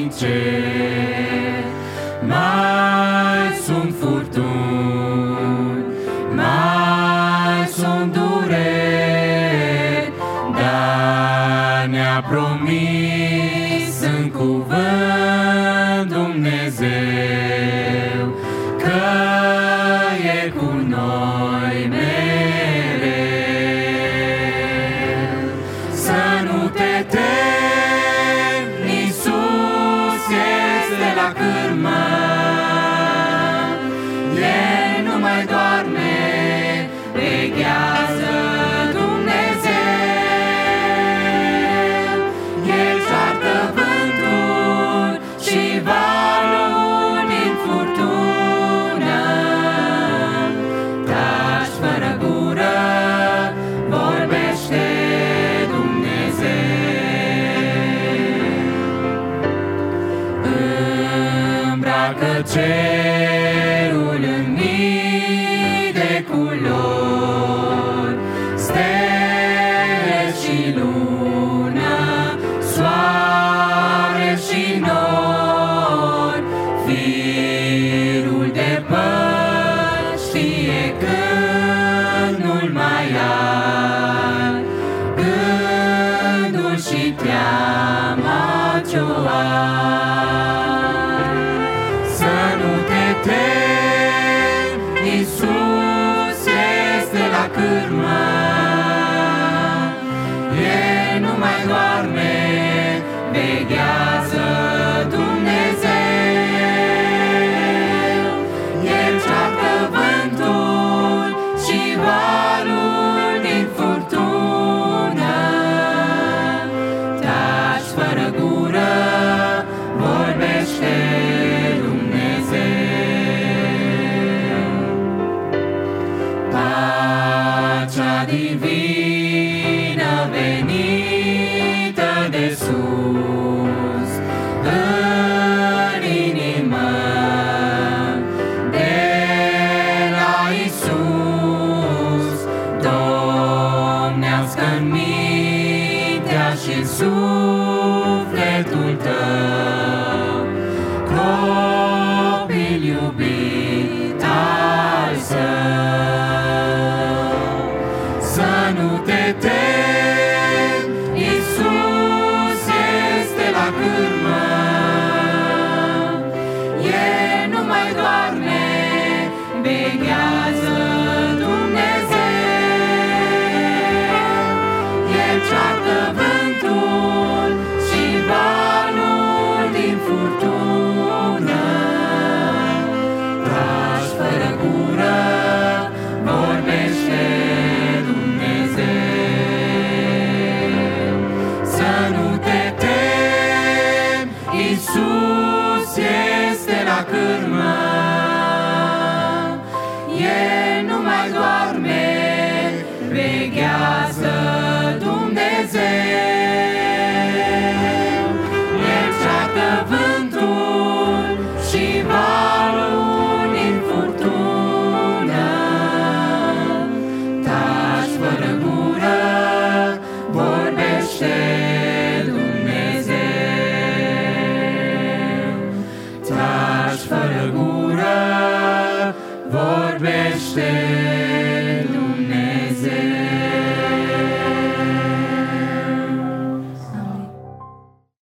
din cer. Mai sunt furtuni, mai sunt dureri, dar ne-a promis în cuvânt Dumnezeu că e cu noi mereu. Să nu te temi, Iisus este la cârmă, El nu mai doarme, veghează Dumnezeu. El ceartă vântul și valul din furtună, taci fără gură, vorbește Dumnezeu. Îmbracă cerul în mii de culori, stele și lună, soare și nori. Firul de păr știe când nu-l mai ai, gândul și teama ce-o ai. Să nu te temi, Iisus este la cârmă, El nu mai doarme, veghează Dumnezeu. El ceartă vântul și valul din furtună, taci fără gură, vorbește Dumnezeu. Pacea divină venită de sus în inimă, de la Iisus, domnească-n mintea și sufletul tău, copil iubit al Său. Să nu te temi, Iisus este la cârmă, El nu mai doarme, veghează Dumnezeu. El ceartă vântul și valul din furtună, taci fără gură, vorbește Dumnezeu. Să nu te temi, Iisus este la cârmă, El nu mai doarme, veghează Dumnezeu. El ceartă vântul și valul din furtună, taci fără gură, vorbește Dumnezeu. Taci fără gură, vorbește